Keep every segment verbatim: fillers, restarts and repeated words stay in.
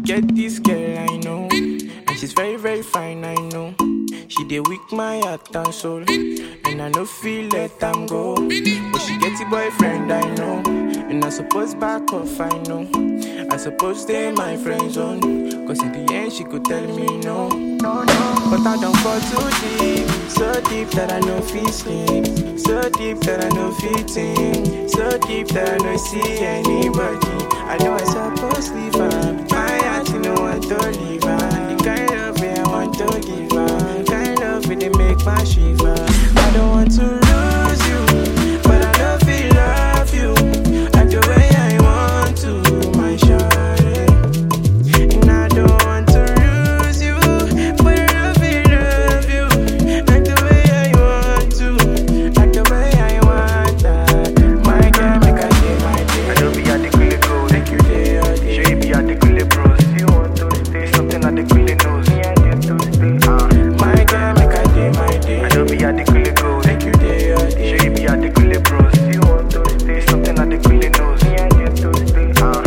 get this girl, I know. And she's very, very fine, I know. She dey weak my heart and soul. And I no feel let them go. But she get a boyfriend, I know. And I suppose back off, I know. I suppose stay my friend zone. Cause in the end she could tell me no, no, no. But I don't fall too deep. So deep that I no feel sleep. So deep that I no feel think. So deep that I no see anybody. I know I suppose leave her. My heart you know I don't leave her. The kind of way I want to give her. The kind of way they make my shiver. I don't want to lose you, but I don't feel love you like the way I want to, my shawty. And I don't want to lose you, but I don't feel love you like the way I want to, like the way I want that. My girl, make I day, my day. I don't be at the cool gold. Make you day, all day. Show you be at the cool bros. You want to stay something at the cool nose. Me I get to stay. Uh. My girl, make I day, my day. I don't be at the cool gold. Make you day, all day. Show you be at the cool bros. You want to stay something at the cool nose. Me I get to stay. Uh.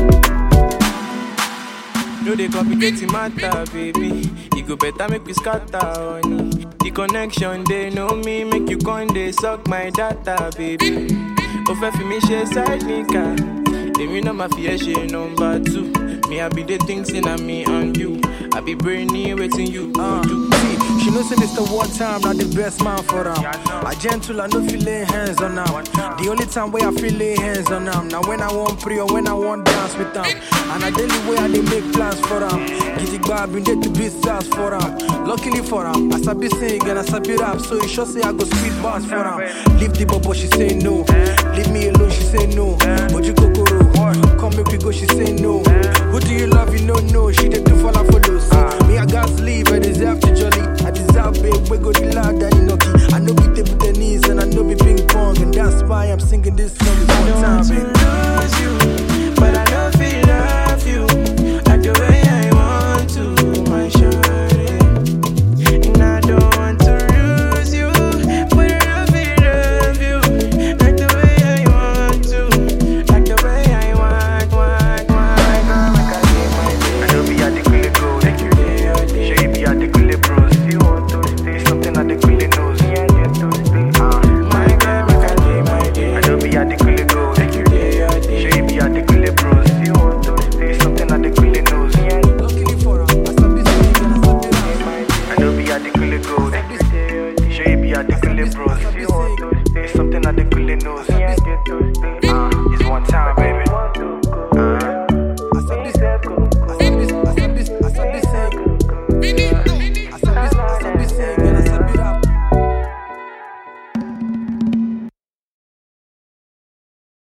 No, they complicating matter, baby. You go better make we scatter, honey. The connection, they know me, make you con they suck my data, baby. Offer for me, she side nigga. They me know my fear, she number two. Me, I be the things in a me and you. I be brainy, waiting you uh, do. See, she knows say this the one time, not the best man for them. I gentle, I no feel lay hands on them. The only time where I feel lay hands on them. Now when I want pray or when I want dance with them. And I daily way I they make plans for them. Get it back, been there to be stars for them. Luckily for them, I sabi sing and I sabi rap. So you sure say I go speed bars for them. Leave the bubble, she say no. Leave me alone, she say no. But you kokoro, come make we go, she say no. Who do you love, you know no. She did do follow for those. Me, I got to leave, I deserve to jolly. I deserve babe, we go the loud daddy knocky. I know be table tennis and I know be ping pong. And that's why I'm singing this song this one time, babe. I don't want to lose you,